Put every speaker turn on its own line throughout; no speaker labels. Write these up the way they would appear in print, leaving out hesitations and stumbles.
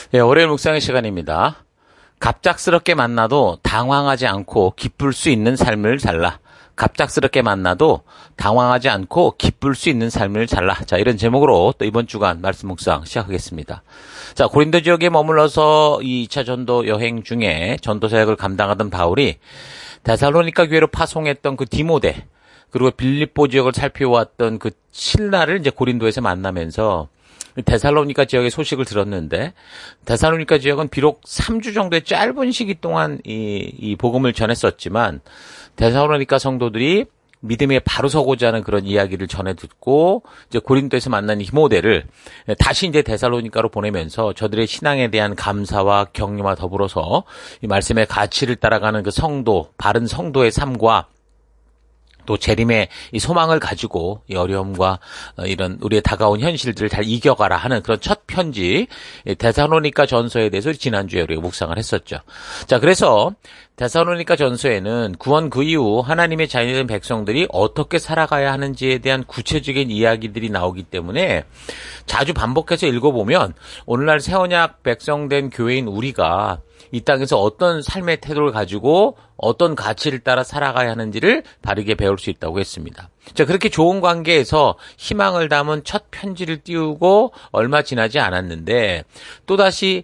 네, 월요일 묵상의 시간입니다. 갑작스럽게 만나도 당황하지 않고 기쁠 수 있는 삶을 살라. 갑작스럽게 만나도 당황하지 않고 기쁠 수 있는 삶을 살라. 자, 이런 제목으로 또 이번 주간 말씀 묵상 시작하겠습니다. 자, 고린도 지역에 머물러서 2차 전도 여행 중에 전도 사역을 감당하던 바울이 데살로니가 교회로 파송했던 그 디모데, 그리고 빌립보 지역을 살펴왔던 그 실라를 이제 고린도에서 만나면서 데살로니가 지역의 소식을 들었는데, 데살로니가 지역은 비록 3주 정도의 짧은 시기 동안 이 복음을 전했었지만, 데살로니가 성도들이 믿음에 바로 서고자 하는 그런 이야기를 전해 듣고, 이제 고린도에서 만난 디모데를 다시 이제 데살로니가로 보내면서 저들의 신앙에 대한 감사와 격려와 더불어서 이 말씀의 가치를 따라가는 그 성도, 바른 성도의 삶과 또 재림의 이 소망을 가지고 이 어려움과 이런 우리의 다가온 현실들을 잘 이겨가라 하는 그런 첫 편지 데살로니가 전서에 대해서 지난주에 우리가 묵상을 했었죠. 자, 그래서 데살로니가 전서에는 구원 그 이후 하나님의 자녀된 백성들이 어떻게 살아가야 하는지에 대한 구체적인 이야기들이 나오기 때문에 자주 반복해서 읽어보면 오늘날 새 언약 백성된 교회인 우리가 이 땅에서 어떤 삶의 태도를 가지고 어떤 가치를 따라 살아가야 하는지를 바르게 배울 수 있다고 했습니다. 자, 그렇게 좋은 관계에서 희망을 담은 첫 편지를 띄우고 얼마 지나지 않았는데 또다시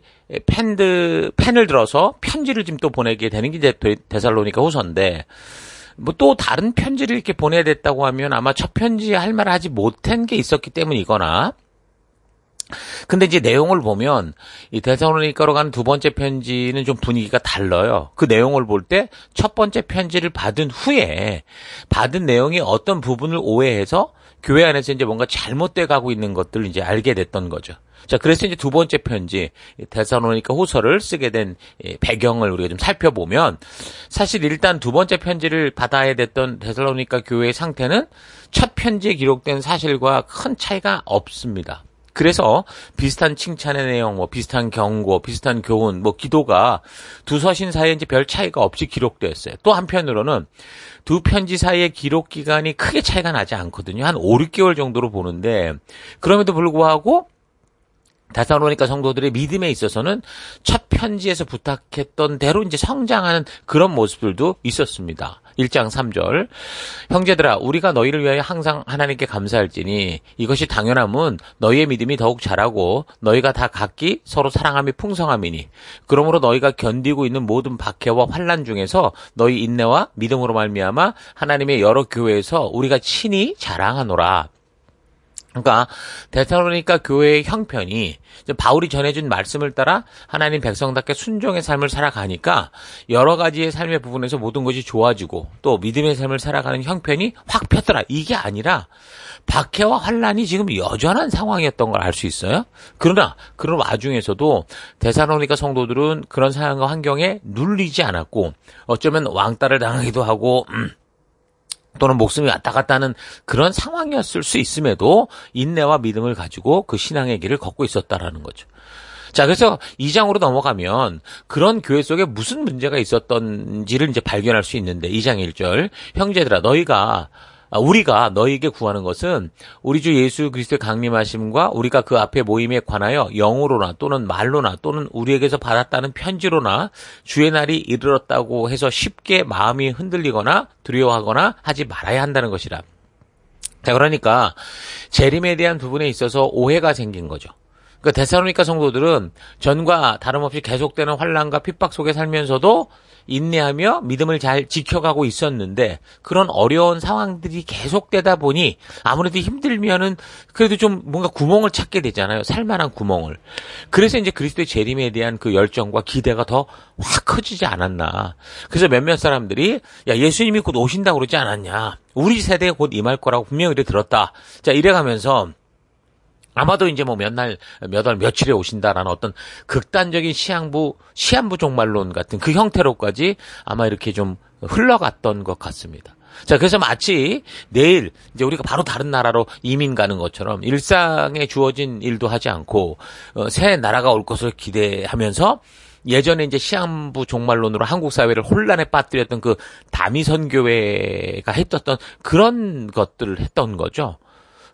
펜을 들어서 편지를 지금 또 보내게 되는 게 데살로니가 후서인데, 뭐 또 다른 편지를 이렇게 보내야 됐다고 하면 아마 첫 편지에 할 말을 하지 못한 게 있었기 때문이거나, 근데 이제 내용을 보면 이 데살로니가로 가는 두 번째 편지는 좀 분위기가 달라요. 그 내용을 볼 때 첫 번째 편지를 받은 후에 받은 내용이 어떤 부분을 오해해서 교회 안에서 이제 뭔가 잘못돼 가고 있는 것들을 이제 알게 됐던 거죠. 자, 그래서 이제 두 번째 편지 데살로니가 후서를 쓰게 된 배경을 우리가 좀 살펴보면, 사실 일단 두 번째 편지를 받아야 됐던 데살로니가 교회의 상태는 첫 편지에 기록된 사실과 큰 차이가 없습니다. 그래서 비슷한 칭찬의 내용, 뭐 비슷한 경고, 비슷한 교훈, 뭐 기도가 두 서신 사이에 이제 별 차이가 없이 기록되었어요. 또 한편으로는 두 편지 사이의 기록 기간이 크게 차이가 나지 않거든요. 한 5, 6개월 정도로 보는데, 그럼에도 불구하고 데살로니가 성도들의 믿음에 있어서는 첫 편지에서 부탁했던 대로 이제 성장하는 그런 모습들도 있었습니다. 1장 3절. 형제들아, 우리가 너희를 위하여 항상 하나님께 감사할지니 이것이 당연함은 너희의 믿음이 더욱 자라고 너희가 다 각기 서로 사랑함이 풍성함이니, 그러므로 너희가 견디고 있는 모든 박해와 환난 중에서 너희 인내와 믿음으로 말미암아 하나님의 여러 교회에서 우리가 친히 자랑하노라. 그러니까 데살로니가 교회의 형편이 바울이 전해준 말씀을 따라 하나님 백성답게 순종의 삶을 살아가니까 여러 가지의 삶의 부분에서 모든 것이 좋아지고 또 믿음의 삶을 살아가는 형편이 확 폈더라. 이게 아니라 박해와 환난이 지금 여전한 상황이었던 걸 알 수 있어요. 그러나 그런 와중에서도 데살로니가 성도들은 그런 상황과 환경에 눌리지 않았고, 어쩌면 왕따를 당하기도 하고 또는 목숨이 왔다 갔다 하는 그런 상황이었을 수 있음에도 인내와 믿음을 가지고 그 신앙의 길을 걷고 있었다라는 거죠. 자, 그래서 2장으로 넘어가면 그런 교회 속에 무슨 문제가 있었던지를 이제 발견할 수 있는데, 2장 1절. 형제들아, 우리가 너희에게 구하는 것은 우리 주 예수 그리스도의 강림하심과 우리가 그 앞에 모임에 관하여 영으로나 또는 말로나 또는 우리에게서 받았다는 편지로나 주의 날이 이르렀다고 해서 쉽게 마음이 흔들리거나 두려워하거나 하지 말아야 한다는 것이라. 자, 그러니까 재림에 대한 부분에 있어서 오해가 생긴 거죠. 그러니까 데살로니가 성도들은 전과 다름없이 계속되는 환난과 핍박 속에 살면서도 인내하며 믿음을 잘 지켜가고 있었는데, 그런 어려운 상황들이 계속되다 보니 아무래도 힘들면은 그래도 좀 뭔가 구멍을 찾게 되잖아요. 살만한 구멍을. 그래서 이제 그리스도의 재림에 대한 그 열정과 기대가 더 확 커지지 않았나. 그래서 몇몇 사람들이 야, 예수님이 곧 오신다고 그러지 않았냐. 우리 세대에 곧 임할 거라고 분명히 이래 들었다. 자, 이래가면서 아마도 이제 뭐 몇 날, 몇 월, 며칠에 오신다라는 어떤 극단적인 시한부 종말론 같은 그 형태로까지 아마 이렇게 좀 흘러갔던 것 같습니다. 자, 그래서 마치 내일 이제 우리가 바로 다른 나라로 이민 가는 것처럼 일상에 주어진 일도 하지 않고 새 나라가 올 것을 기대하면서 예전에 이제 시한부 종말론으로 한국 사회를 혼란에 빠뜨렸던 그 다미선 교회가 했었던 그런 것들을 했던 거죠. 그러니까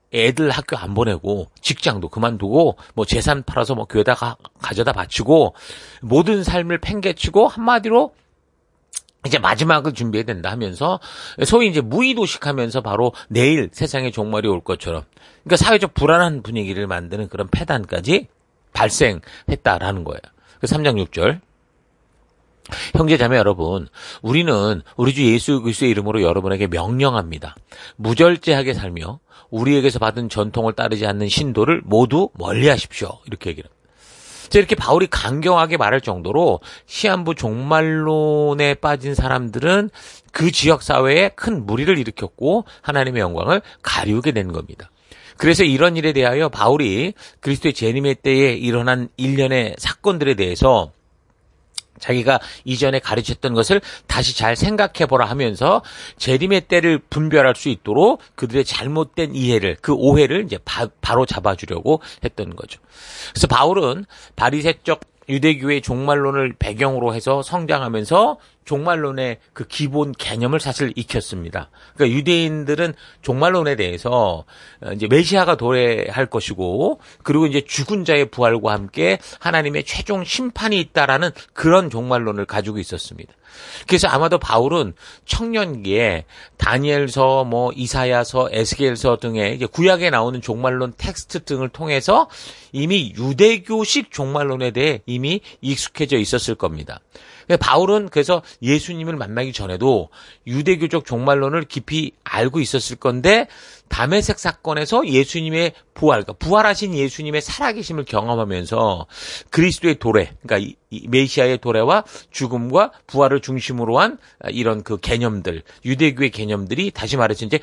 애들 학교 안 보내고 직장도 그만두고 뭐 재산 팔아서 뭐 교회다 가져다 바치고 모든 삶을 팽개치고 한마디로 이제 마지막을 준비해야 된다 하면서 소위 이제 무의도식하면서 바로 내일 세상에 종말이 올 것처럼 그러니까 사회적 불안한 분위기를 만드는 그런 패단까지 발생했다라는 거예요. 3장 6절. 형제자매 여러분, 우리는 우리 주 예수 그리스도의 이름으로 여러분에게 명령합니다. 무절제하게 살며 우리에게서 받은 전통을 따르지 않는 신도를 모두 멀리하십시오. 이렇게 얘기를 합니다. 이렇게 바울이 강경하게 말할 정도로 시한부 종말론에 빠진 사람들은 그 지역 사회에 큰 무리를 일으켰고 하나님의 영광을 가리우게 된 겁니다. 그래서 이런 일에 대하여 바울이 그리스도의 재림의 때에 일어난 일련의 사건들에 대해서 자기가 이전에 가르쳤던 것을 다시 잘 생각해보라 하면서 재림의 때를 분별할 수 있도록 그들의 잘못된 이해를, 그 오해를 이제 바로 잡아주려고 했던 거죠. 그래서 바울은 바리새적 유대교의 종말론을 배경으로 해서 성장하면서 종말론의 그 기본 개념을 사실 익혔습니다. 그러니까 유대인들은 종말론에 대해서 이제 메시아가 도래할 것이고 그리고 이제 죽은 자의 부활과 함께 하나님의 최종 심판이 있다라는 그런 종말론을 가지고 있었습니다. 그래서 아마도 바울은 청년기에 다니엘서, 뭐 이사야서, 에스겔서 등의 이제 구약에 나오는 종말론 텍스트 등을 통해서 이미 유대교식 종말론에 대해 이미 익숙해져 있었을 겁니다. 바울은 그래서 예수님을 만나기 전에도 유대교적 종말론을 깊이 알고 있었을 건데 다메섹 사건에서 예수님의 부활, 그러니까 부활하신 예수님의 살아계심을 경험하면서 그리스도의 도래, 그러니까 이 메시아의 도래와 죽음과 부활을 중심으로 한 이런 그 개념들, 유대교의 개념들이 다시 말해서 이제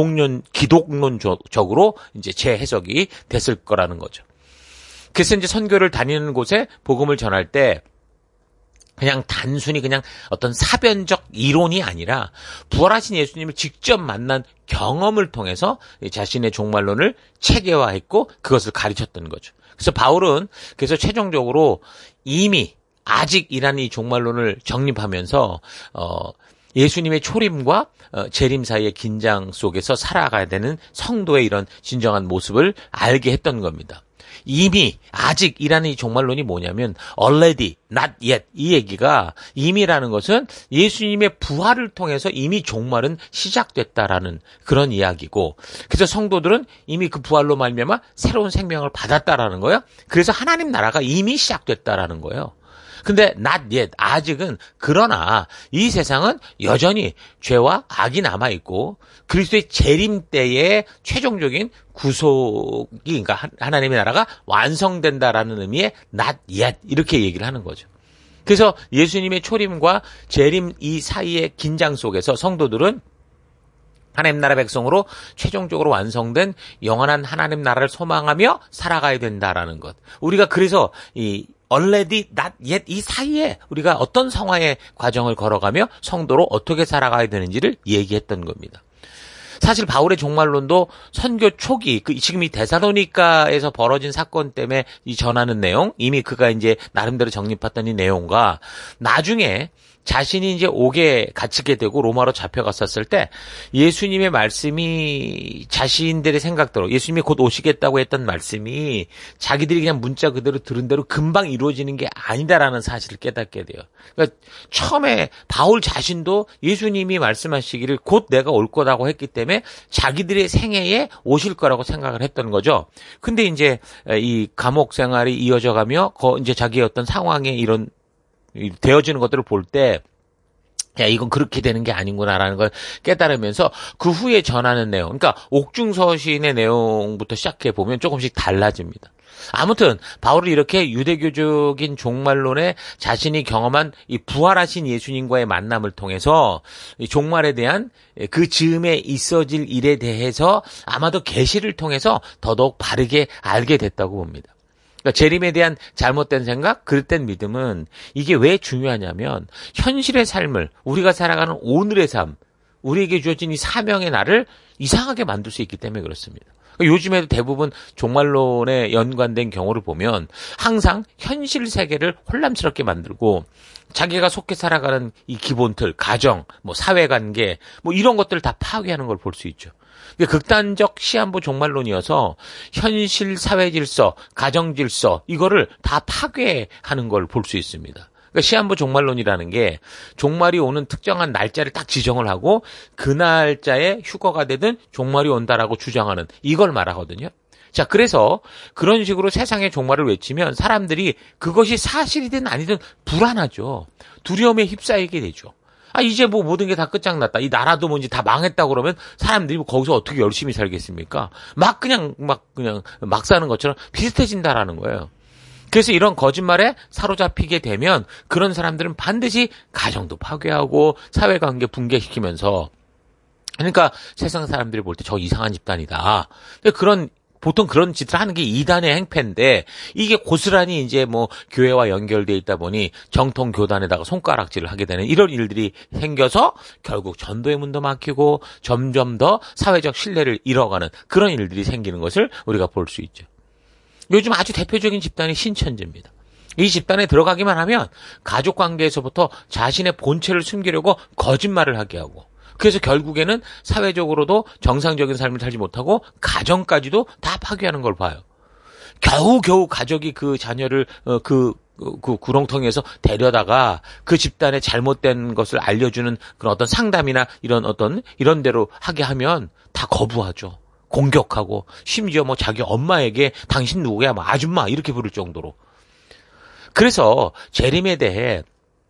기독론적으로 이제 재해석이 됐을 거라는 거죠. 그래서 이제 선교를 다니는 곳에 복음을 전할 때 그냥 단순히 그냥 어떤 사변적 이론이 아니라 부활하신 예수님을 직접 만난 경험을 통해서 자신의 종말론을 체계화했고 그것을 가르쳤던 거죠. 그래서 바울은 그래서 최종적으로 이미 아직이라는 이 종말론을 정립하면서 예수님의 초림과 재림 사이의 긴장 속에서 살아가야 되는 성도의 이런 진정한 모습을 알게 했던 겁니다. 이미 아직이라는 이 종말론이 뭐냐면 already, not yet 이 얘기가 이미라는 것은 예수님의 부활을 통해서 이미 종말은 시작됐다라는 그런 이야기고 그래서 성도들은 이미 그 부활로 말미암아 새로운 생명을 받았다라는 거예요. 그래서 하나님 나라가 이미 시작됐다라는 거예요. 근데 not yet, 아직은 그러나 이 세상은 여전히 죄와 악이 남아있고 그리스도의 재림 때의 최종적인 구속이 그러니까 하나님의 나라가 완성된다라는 의미의 not yet 이렇게 얘기를 하는 거죠. 그래서 예수님의 초림과 재림 이 사이의 긴장 속에서 성도들은 하나님 나라 백성으로 최종적으로 완성된 영원한 하나님 나라를 소망하며 살아가야 된다라는 것. 우리가 그래서 이 already, not yet 이 사이에 우리가 어떤 성화의 과정을 걸어가며 성도로 어떻게 살아가야 되는지를 얘기했던 겁니다. 사실 바울의 종말론도 선교 초기, 지금 이 데살로니가에서 벌어진 사건 때문에 이 전하는 내용, 이미 그가 이제 나름대로 정립했던 이 내용과 나중에 자신이 이제 옥에 갇히게 되고 로마로 잡혀갔었을 때 예수님의 말씀이 자신들의 생각대로 예수님이 곧 오시겠다고 했던 말씀이 자기들이 그냥 문자 그대로 들은 대로 금방 이루어지는 게 아니다라는 사실을 깨닫게 돼요. 그러니까 처음에 바울 자신도 예수님이 말씀하시기를 곧 내가 올 거라고 했기 때문에 자기들의 생애에 오실 거라고 생각을 했던 거죠. 근데 이제 이 감옥 생활이 이어져 가며 이제 자기의 어떤 상황에 이런 되어지는 것들을 볼 때, 야, 이건 그렇게 되는 게 아닌구나라는 걸 깨달으면서 그 후에 전하는 내용, 그러니까 옥중서신의 내용부터 시작해 보면 조금씩 달라집니다. 아무튼 바울이 이렇게 유대교적인 종말론에 자신이 경험한 이 부활하신 예수님과의 만남을 통해서 이 종말에 대한 그 즈음에 있어질 일에 대해서 아마도 계시를 통해서 더더욱 바르게 알게 됐다고 봅니다. 그러니까 재림에 대한 잘못된 생각, 그릇된 믿음은 이게 왜 중요하냐면 현실의 삶을 우리가 살아가는 오늘의 삶, 우리에게 주어진 이 사명의 날을 이상하게 만들 수 있기 때문에 그렇습니다. 요즘에도 대부분 종말론에 연관된 경우를 보면 항상 현실 세계를 혼란스럽게 만들고 자기가 속해 살아가는 이 기본 틀, 가정, 뭐 사회관계, 뭐 이런 것들을 다 파괴하는 걸 볼 수 있죠. 극단적 시한부 종말론이어서 현실 사회 질서, 가정 질서 이거를 다 파괴하는 걸 볼 수 있습니다. 그러니까 시한부 종말론이라는 게 종말이 오는 특정한 날짜를 딱 지정을 하고 그 날짜에 휴거가 되든 종말이 온다라고 주장하는 이걸 말하거든요. 자, 그래서 그런 식으로 세상의 종말을 외치면 사람들이 그것이 사실이든 아니든 불안하죠. 두려움에 휩싸이게 되죠. 이제 뭐 모든 게 다 끝장났다. 이 나라도 뭔지 다 망했다 그러면 사람들이 뭐 거기서 어떻게 열심히 살겠습니까? 그냥 막 사는 것처럼 비슷해진다라는 거예요. 그래서 이런 거짓말에 사로잡히게 되면 그런 사람들은 반드시 가정도 파괴하고 사회관계 붕괴시키면서 그러니까 세상 사람들이 볼 때 저 이상한 집단이다. 보통 그런 짓을 하는 게 이단의 행패인데 이게 고스란히 이제 뭐 교회와 연결돼 있다 보니 정통 교단에다가 손가락질을 하게 되는 이런 일들이 생겨서 결국 전도의 문도 막히고 점점 더 사회적 신뢰를 잃어가는 그런 일들이 생기는 것을 우리가 볼 수 있죠. 요즘 아주 대표적인 집단이 신천지입니다. 이 집단에 들어가기만 하면 가족 관계에서부터 자신의 본체를 숨기려고 거짓말을 하게 하고 그래서 결국에는 사회적으로도 정상적인 삶을 살지 못하고 가정까지도 다 파괴하는 걸 봐요. 겨우겨우 가족이 그 자녀를 그 구렁텅이에서 데려다가 그 집단의 잘못된 것을 알려주는 그런 어떤 상담이나 이런 대로 하게 하면 다 거부하죠. 공격하고 심지어 뭐 자기 엄마에게 당신 누구야? 뭐 아줌마 이렇게 부를 정도로. 그래서 재림에 대해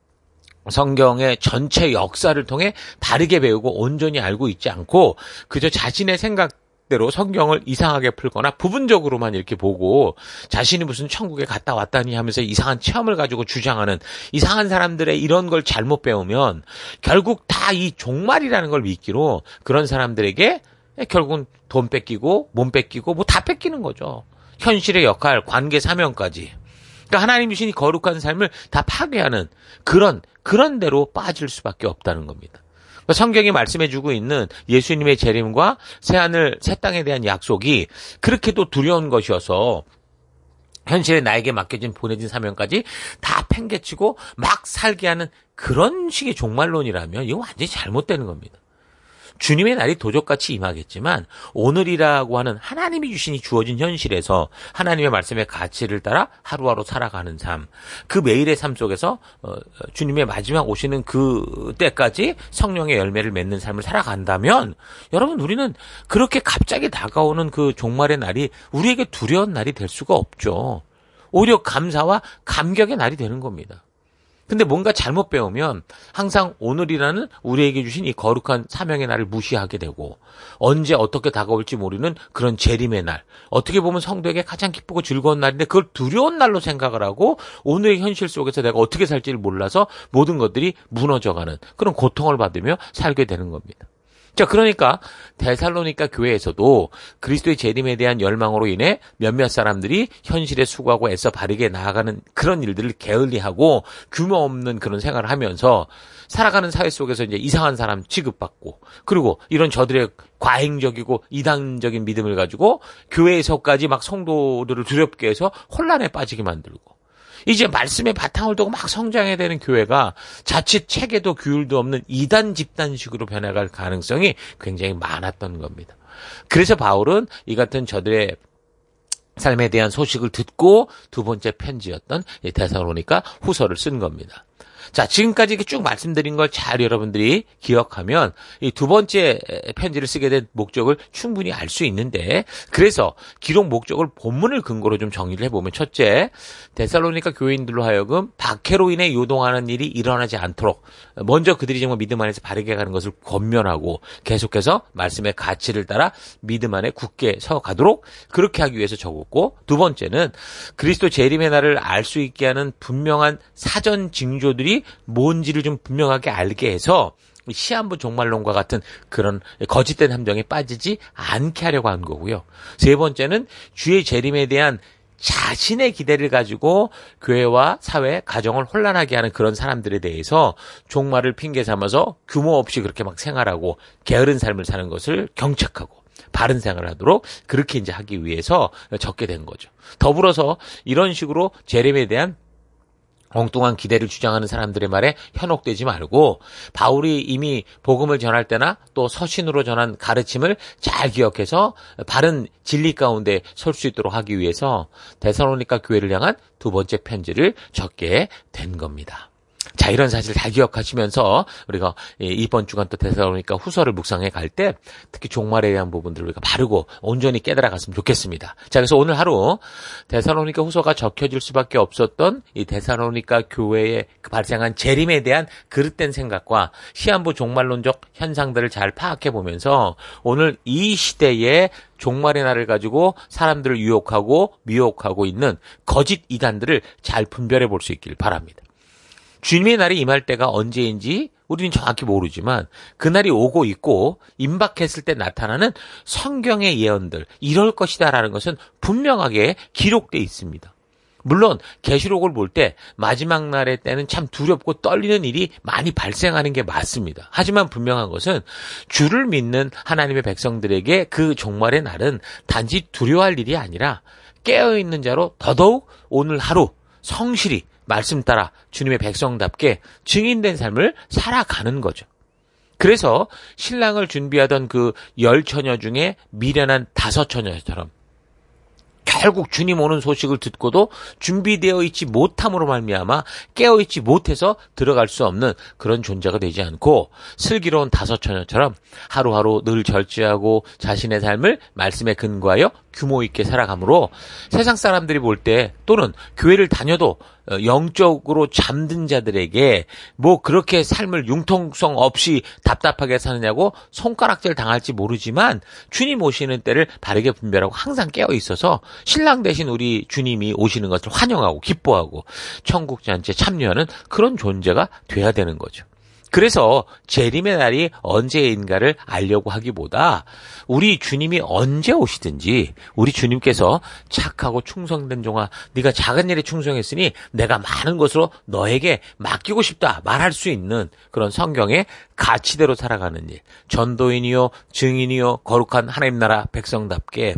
성경의 전체 역사를 통해 다르게 배우고 온전히 알고 있지 않고 그저 자신의 생각대로 성경을 이상하게 풀거나 부분적으로만 이렇게 보고 자신이 무슨 천국에 갔다 왔다니 하면서 이상한 체험을 가지고 주장하는 이상한 사람들의 이런 걸 잘못 배우면 결국 다 이 종말이라는 걸 믿기로 그런 사람들에게 결국은 돈 뺏기고 몸 뺏기고 뭐 다 뺏기는 거죠. 현실의 역할, 관계 사명까지. 그러니까 하나님 주신 이 거룩한 삶을 다 파괴하는 그런 대로 빠질 수밖에 없다는 겁니다. 그러니까 성경이 말씀해주고 있는 예수님의 재림과 새하늘 새 땅에 대한 약속이 그렇게도 두려운 것이어서 현실에 나에게 맡겨진 보내진 사명까지 다 팽개치고 막 살게 하는 그런 식의 종말론이라면 이거 완전히 잘못되는 겁니다. 주님의 날이 도적같이 임하겠지만 오늘이라고 하는 하나님이 주신 이 주어진 현실에서 하나님의 말씀의 가치를 따라 하루하루 살아가는 삶, 그 매일의 삶 속에서 주님의 마지막 오시는 그 때까지 성령의 열매를 맺는 삶을 살아간다면 여러분 우리는 그렇게 갑자기 다가오는 그 종말의 날이 우리에게 두려운 날이 될 수가 없죠. 오히려 감사와 감격의 날이 되는 겁니다. 근데 뭔가 잘못 배우면 항상 오늘이라는 우리에게 주신 이 거룩한 사명의 날을 무시하게 되고 언제 어떻게 다가올지 모르는 그런 재림의 날, 어떻게 보면 성도에게 가장 기쁘고 즐거운 날인데 그걸 두려운 날로 생각을 하고 오늘의 현실 속에서 내가 어떻게 살지를 몰라서 모든 것들이 무너져가는 그런 고통을 받으며 살게 되는 겁니다. 자, 그러니까 데살로니가 교회에서도 그리스도의 재림에 대한 열망으로 인해 몇몇 사람들이 현실에 수고하고 애써 바르게 나아가는 그런 일들을 게을리하고 규모 없는 그런 생활을 하면서 살아가는 사회 속에서 이제 이상한 사람 취급받고 그리고 이런 저들의 과잉적이고 이단적인 믿음을 가지고 교회에서까지 막 성도들을 두렵게 해서 혼란에 빠지게 만들고 이제 말씀의 바탕을 두고 막 성장해야 되는 교회가 자칫 체계도 규율도 없는 이단 집단식으로 변해갈 가능성이 굉장히 많았던 겁니다. 그래서 바울은 이 같은 저들의 삶에 대한 소식을 듣고 두 번째 편지였던 데살로니가 후서를 쓴 겁니다. 자, 지금까지 이렇게 쭉 말씀드린 걸 잘 여러분들이 기억하면 이 두 번째 편지를 쓰게 된 목적을 충분히 알 수 있는데 그래서 기록 목적을 본문을 근거로 좀 정리를 해보면 첫째, 데살로니가 교인들로 하여금 박해로 인해 요동하는 일이 일어나지 않도록 먼저 그들이 정말 믿음 안에서 바르게 가는 것을 권면하고 계속해서 말씀의 가치를 따라 믿음 안에 굳게 서가도록 그렇게 하기 위해서 적었고 두 번째는 그리스도 재림의 날을 알 수 있게 하는 분명한 사전 징조들이 뭔지를 좀 분명하게 알게 해서 시한부 종말론과 같은 그런 거짓된 함정에 빠지지 않게 하려고 한 거고요. 세 번째는 주의 재림에 대한 자신의 기대를 가지고 교회와 사회, 가정을 혼란하게 하는 그런 사람들에 대해서 종말을 핑계 삼아서 규모 없이 그렇게 막 생활하고 게으른 삶을 사는 것을 경책하고 바른 생활을 하도록 그렇게 이제 하기 위해서 적게 된 거죠. 더불어서 이런 식으로 재림에 대한 엉뚱한 기대를 주장하는 사람들의 말에 현혹되지 말고 바울이 이미 복음을 전할 때나 또 서신으로 전한 가르침을 잘 기억해서 바른 진리 가운데 설 수 있도록 하기 위해서 데살로니가 교회를 향한 두 번째 편지를 적게 된 겁니다. 자, 이런 사실 잘 기억하시면서 우리가 이번 주간 또 데살로니가 후서를 묵상해 갈 때 특히 종말에 대한 부분들을 우리가 바르고 온전히 깨달아 갔으면 좋겠습니다. 자, 그래서 오늘 하루 데살로니가 후서가 적혀질 수밖에 없었던 이 데살로니가 교회에 발생한 재림에 대한 그릇된 생각과 시한부 종말론적 현상들을 잘 파악해 보면서 오늘 이 시대에 종말의 날을 가지고 사람들을 유혹하고 미혹하고 있는 거짓 이단들을 잘 분별해 볼 수 있길 바랍니다. 주님의 날이 임할 때가 언제인지 우리는 정확히 모르지만 그날이 오고 있고 임박했을 때 나타나는 성경의 예언들, 이럴 것이다라는 것은 분명하게 기록되어 있습니다. 물론 계시록을 볼 때 마지막 날의 때는 참 두렵고 떨리는 일이 많이 발생하는 게 맞습니다. 하지만 분명한 것은 주를 믿는 하나님의 백성들에게 그 종말의 날은 단지 두려워할 일이 아니라 깨어있는 자로 더더욱 오늘 하루 성실히 말씀 따라 주님의 백성답게 증인된 삶을 살아가는 거죠. 그래서 신랑을 준비하던 그 10처녀 중에 미련한 5처녀처럼 결국 주님 오는 소식을 듣고도 준비되어 있지 못함으로 말미암아 깨어있지 못해서 들어갈 수 없는 그런 존재가 되지 않고 슬기로운 5처녀처럼 하루하루 늘 절제하고 자신의 삶을 말씀에 근거하여 규모 있게 살아가므로 세상 사람들이 볼 때 또는 교회를 다녀도 영적으로 잠든 자들에게 뭐 그렇게 삶을 융통성 없이 답답하게 사느냐고 손가락질 당할지 모르지만 주님 오시는 때를 바르게 분별하고 항상 깨어 있어서 신랑 대신 우리 주님이 오시는 것을 환영하고 기뻐하고 천국 잔치에 참여하는 그런 존재가 돼야 되는 거죠. 그래서 재림의 날이 언제인가를 알려고 하기보다 우리 주님이 언제 오시든지 우리 주님께서 착하고 충성된 종아, 네가 작은 일에 충성했으니 내가 많은 것으로 너에게 맡기고 싶다 말할 수 있는 그런 성경의 가치대로 살아가는 일, 전도인이요 증인이요 거룩한 하나님 나라 백성답게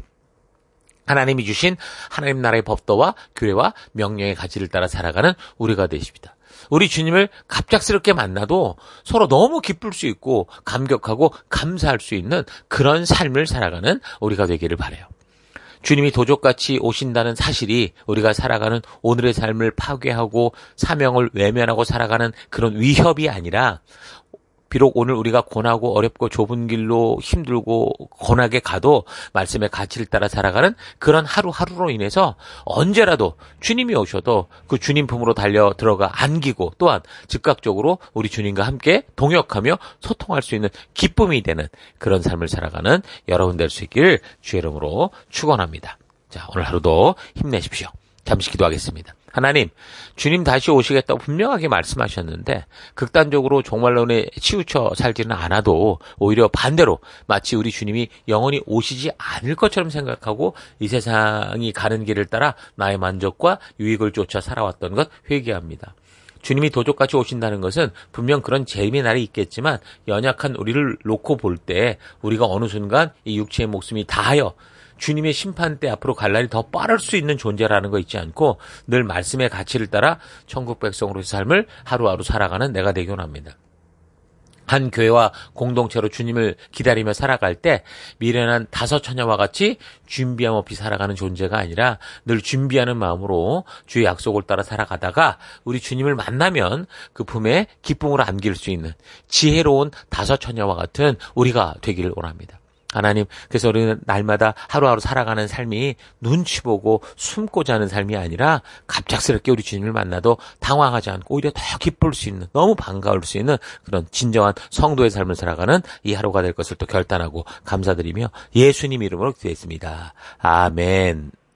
하나님이 주신 하나님 나라의 법도와 교회와 명령의 가치를 따라 살아가는 우리가 되십니다. 우리 주님을 갑작스럽게 만나도 서로 너무 기쁠 수 있고 감격하고 감사할 수 있는 그런 삶을 살아가는 우리가 되기를 바라요. 주님이 도적같이 오신다는 사실이 우리가 살아가는 오늘의 삶을 파괴하고 사명을 외면하고 살아가는 그런 위협이 아니라 비록 오늘 우리가 고나고 어렵고 좁은 길로 힘들고 고나게 가도 말씀의 가치를 따라 살아가는 그런 하루하루로 인해서 언제라도 주님이 오셔도 그 주님 품으로 달려 들어가 안기고 또한 즉각적으로 우리 주님과 함께 동역하며 소통할 수 있는 기쁨이 되는 그런 삶을 살아가는 여러분 될 수 있기를 주의 이름으로 축원합니다. 자, 오늘 하루도 힘내십시오. 잠시 기도하겠습니다. 하나님, 주님 다시 오시겠다고 분명하게 말씀하셨는데 극단적으로 종말론에 치우쳐 살지는 않아도 오히려 반대로 마치 우리 주님이 영원히 오시지 않을 것처럼 생각하고 이 세상이 가는 길을 따라 나의 만족과 유익을 쫓아 살아왔던 것 회개합니다. 주님이 도적같이 오신다는 것은 분명 그런 재림의 날이 있겠지만 연약한 우리를 놓고 볼 때 우리가 어느 순간 이 육체의 목숨이 다하여 주님의 심판대 앞으로 갈 날이 더 빠를 수 있는 존재라는 거 잊지 않고 늘 말씀의 가치를 따라 천국 백성으로의 삶을 하루하루 살아가는 내가 되기 원합니다. 한 교회와 공동체로 주님을 기다리며 살아갈 때 미련한 5처녀와 같이 준비함 없이 살아가는 존재가 아니라 늘 준비하는 마음으로 주의 약속을 따라 살아가다가 우리 주님을 만나면 그 품에 기쁨으로 안길 수 있는 지혜로운 5처녀와 같은 우리가 되기를 원합니다. 하나님, 그래서 우리는 날마다 하루하루 살아가는 삶이 눈치 보고 숨고자 하는 삶이 아니라 갑작스럽게 우리 주님을 만나도 당황하지 않고 오히려 더 기쁠 수 있는, 너무 반가울 수 있는 그런 진정한 성도의 삶을 살아가는 이 하루가 될 것을 또 결단하고 감사드리며 예수님 이름으로 기도했습니다. 아멘.